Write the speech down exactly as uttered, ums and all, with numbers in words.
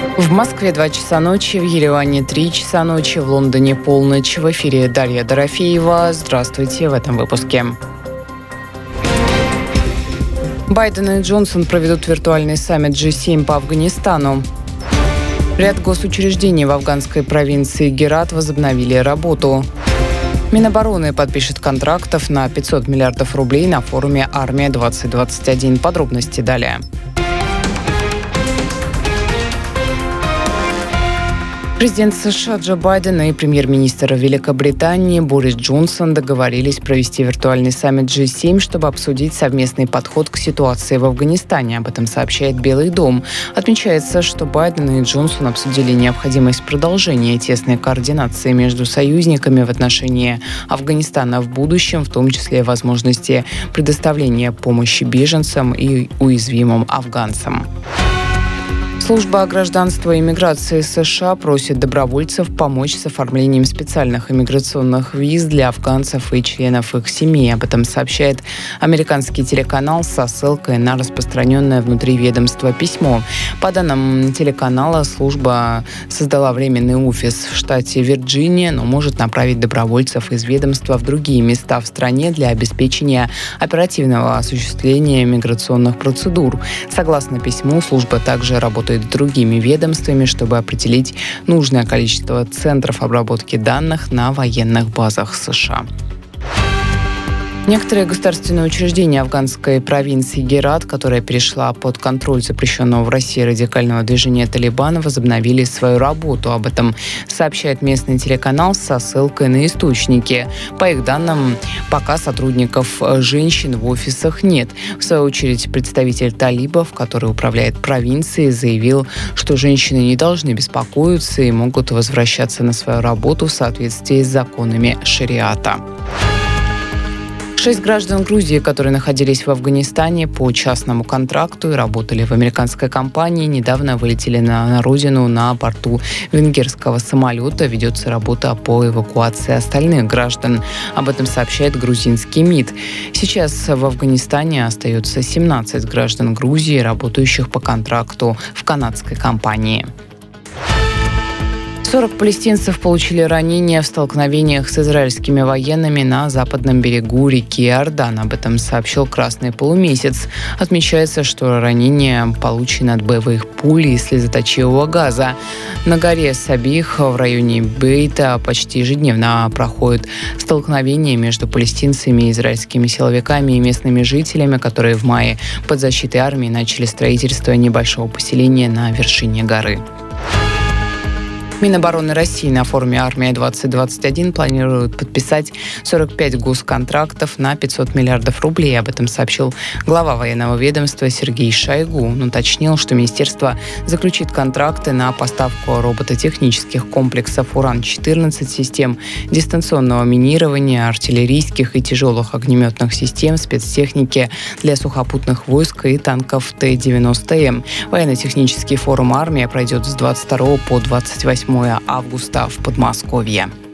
В Москве два часа ночи, в Ереване три часа ночи, в Лондоне полночь. В эфире Дарья Дорофеева. Здравствуйте в этом выпуске. Байден и Джонсон проведут виртуальный саммит джи семь по Афганистану. Ряд госучреждений в афганской провинции Герат возобновили работу. Минобороны подпишет контрактов на пятьсот миллиардов рублей на форуме «Армия-двадцать двадцать один». Подробности далее. Президент США Джо Байден и премьер-министр Великобритании Борис Джонсон договорились провести виртуальный саммит джи семь, чтобы обсудить совместный подход к ситуации в Афганистане. Об этом сообщает Белый дом. Отмечается, что Байден и Джонсон обсудили необходимость продолжения тесной координации между союзниками в отношении Афганистана в будущем, в том числе возможности предоставления помощи беженцам и уязвимым афганцам. Служба гражданства и иммиграции США просит добровольцев помочь с оформлением специальных иммиграционных виз для афганцев и членов их семей. Об этом сообщает американский телеканал со ссылкой на распространенное внутри ведомства письмо. По данным телеканала, служба создала временный офис в штате Вирджиния, но может направить добровольцев из ведомства в другие места в стране для обеспечения оперативного осуществления миграционных процедур. Согласно письму, служба также работает с другими ведомствами, чтобы определить нужное количество центров обработки данных на военных базах США. Некоторые государственные учреждения афганской провинции Герат, которая перешла под контроль запрещенного в России радикального движения «Талибан», возобновили свою работу. Об этом сообщает местный телеканал со ссылкой на источники. По их данным, пока сотрудников женщин в офисах нет. В свою очередь, представитель талибов, который управляет провинцией, заявил, что женщины не должны беспокоиться и могут возвращаться на свою работу в соответствии с законами шариата. Шесть граждан Грузии, которые находились в Афганистане по частному контракту и работали в американской компании, недавно вылетели на, на родину на борту венгерского самолета. Ведется работа по эвакуации остальных граждан. Об этом сообщает грузинский МИД. Сейчас в Афганистане остается семнадцать граждан Грузии, работающих по контракту в канадской компании. сорок палестинцев получили ранения в столкновениях с израильскими военными на западном берегу реки Иордан. Об этом сообщил «Красный полумесяц». Отмечается, что ранения получены от боевых пуль и слезоточивого газа. На горе Сабих в районе Бейта почти ежедневно проходят столкновения между палестинцами, израильскими силовиками и местными жителями, которые в мае под защитой армии начали строительство небольшого поселения на вершине горы. Минобороны России на форуме «Армия-двадцать двадцать один» планирует подписать сорок пять госконтрактов на пятьсот миллиардов рублей. Об этом сообщил глава военного ведомства Сергей Шойгу. Он уточнил, что министерство заключит контракты на поставку робототехнических комплексов «Уран-четырнадцать», систем дистанционного минирования, артиллерийских и тяжелых огнеметных систем, спецтехники для сухопутных войск и танков Т девяносто М. Военно-технический форум «Армия» пройдет с двадцать второго по двадцать восьмое августа в Подмосковье.